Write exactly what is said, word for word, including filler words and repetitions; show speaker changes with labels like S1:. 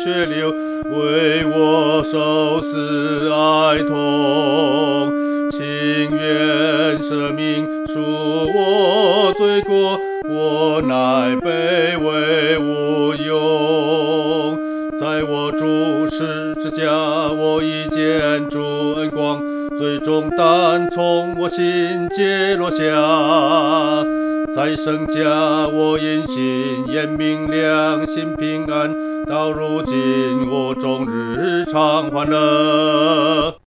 S1: 血流，为我受死哀痛。情愿舍命赎我罪过，我乃卑微无用。在我主十字架，我已见主恩光，最终担从我心结落下。在圣家，我因信眼明亮，心平安。到如今，我终日常欢乐。